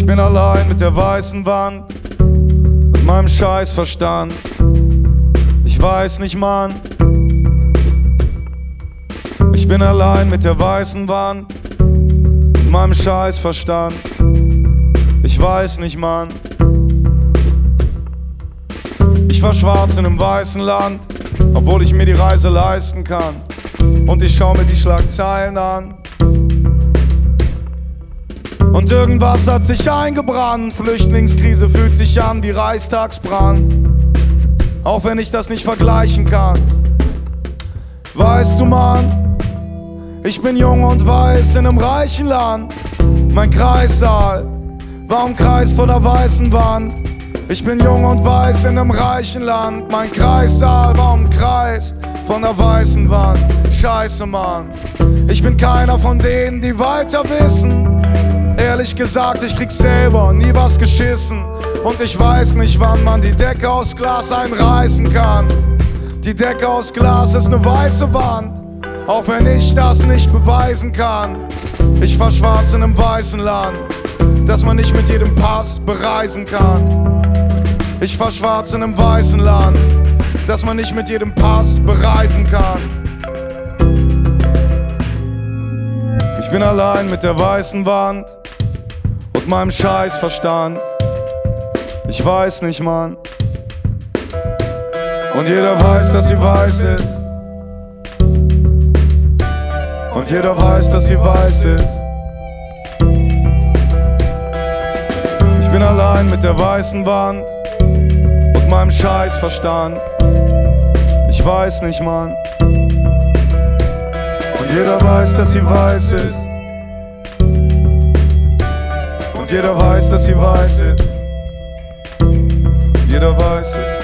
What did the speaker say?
bin allein mit der weißen Wand und meinem Scheißverstand. Ich weiß nicht, Mann. Ich bin allein mit der weißen Wand und meinem Scheißverstand. Ich weiß nicht, Mann. Ich war schwarz in einem weißen Land, obwohl ich mir die Reise leisten kann. Und ich schau mir die Schlagzeilen an. Und irgendwas hat sich eingebrannt. Flüchtlingskrise fühlt sich an wie Reichstagsbrand. Auch wenn ich das nicht vergleichen kann. Weißt du, Mann, ich bin jung und weiß in einem reichen Land. Mein Kreissaal war umkreist von der weißen Wand. Ich bin jung und weiß in einem reichen Land. Mein Kreissaal war umkreist von der weißen Wand. Scheiße, Mann, ich bin keiner von denen, die weiter wissen. Ehrlich gesagt, ich krieg selber nie was geschissen. Und ich weiß nicht, wann man die Decke aus Glas einreißen kann. Die Decke aus Glas ist ne weiße Wand, auch wenn ich das nicht beweisen kann. Ich war schwarz in einem weißen Land, das man nicht mit jedem Pass bereisen kann. Ich war schwarz in einem weißen Land, das man nicht mit jedem Pass bereisen kann. Ich bin allein mit der weißen Wand und meinem Scheißverstand. Ich weiß nicht, Mann. Und jeder weiß, dass sie weiß ist. Und jeder weiß, dass sie weiß ist. Ich bin allein mit der weißen Wand und meinem Scheißverstand. Ich weiß nicht, Mann. Und jeder weiß, dass sie weiß ist. Und jeder weiß, dass sie weiß ist. Jeder weiß es.